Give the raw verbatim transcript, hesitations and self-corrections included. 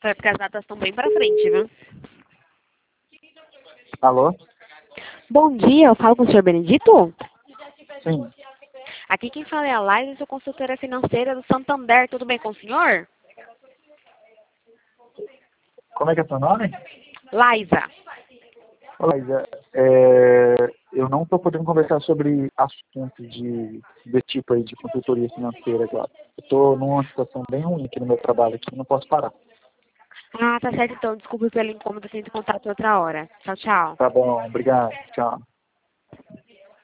É porque as datas estão bem pra frente, viu? Alô? Bom dia, eu falo com o senhor Benedito? Sim. Aqui quem fala é a Laís, eu sou consultora financeira do Santander. Tudo bem com o senhor? Como é que é seu nome? Laísa. Olá, Isa. É, eu não estou podendo conversar sobre assuntos de, desse tipo aí de consultoria financeira agora. Eu estou numa situação bem ruim aqui no meu trabalho, aqui não posso parar. Ah, tá certo então. Desculpe pelo incômodo, sinto contato outra hora. Tchau, tchau. Tá bom, obrigado. Tchau.